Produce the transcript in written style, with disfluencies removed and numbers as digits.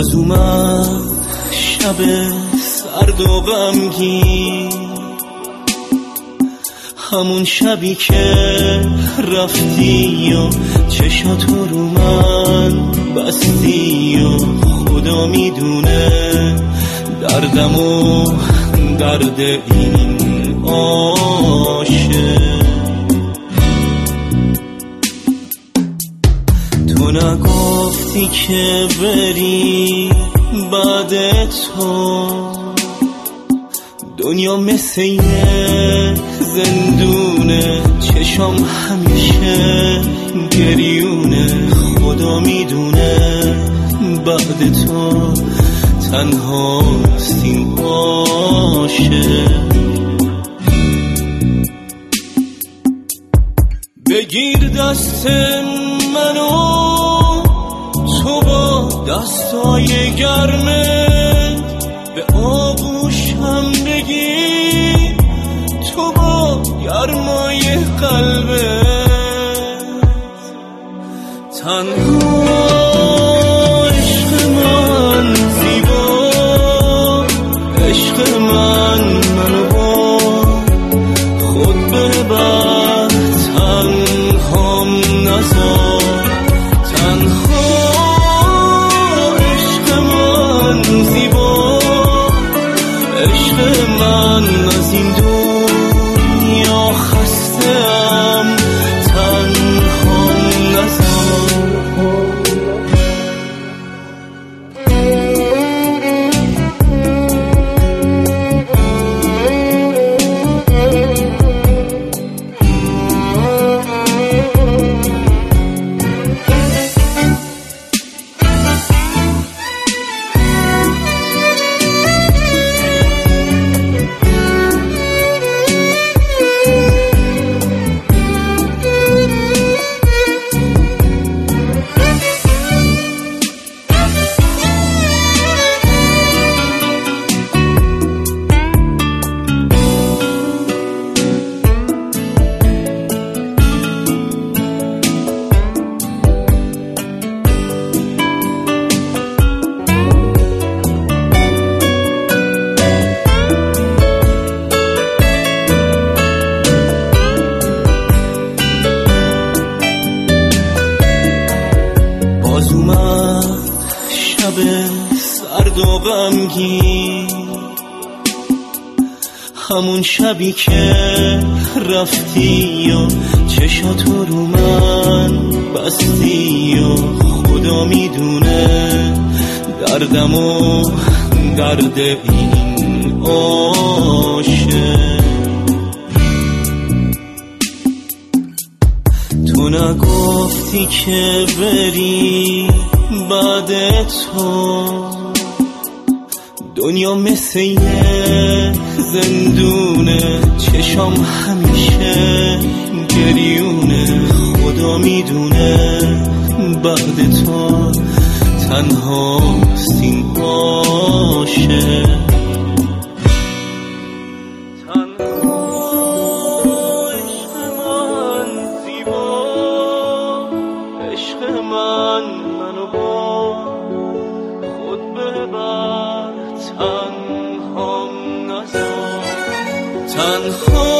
باز اومد شب سرد و غمگین، همون شبی که رفتی و چشاتو رو من بستی و خدا میدونه دردم و درد این عاشق. تو نگفتی که بری بعد تو، دنیا مثل یه زندونه، چشام همیشه گریونه، خدا میدونه بعد تو تنهاست این عاشق. بگیر دست منو تو با دستای گرمت، به آغوشم بگیر تو با گرمای قلبت. تنها عشق من زیبا، عشق من منو با خود ببر، تنهام نذار. تنها عشق من زیبا، عشق من از این دنیا خسته‌ام، تنهام نذار. باز اومد شب سرد و غمگین، همون شبی که رفتی و چشاتو رو من بستی و خدا میدونه دردم و درد این عاشق. تو نگفتی که بری بعد تو، دنیا مثل یه زندونه، چشام همیشه گریونه، خدا میدونه بعد تو تنهاست این عاشق. عشق من منو با خود ببر، تنهام نذار. تنها